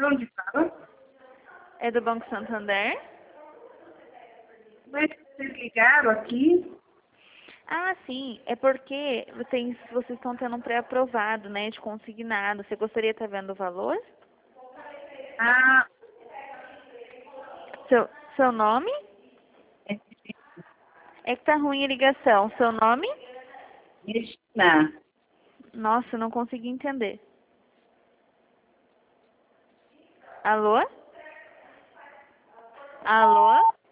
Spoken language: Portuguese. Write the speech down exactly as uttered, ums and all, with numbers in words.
De onde fala? É do Banco Santander? Mas vocês ligaram aqui? Ah, sim. É porque tem, vocês estão tendo um pré-aprovado, né, de consignado. Você gostaria de estar vendo o valor? Ah, Seu, seu nome? é É que tá ruim a ligação. Seu nome? Regina. Nossa, não consegui entender. Alô? Alô?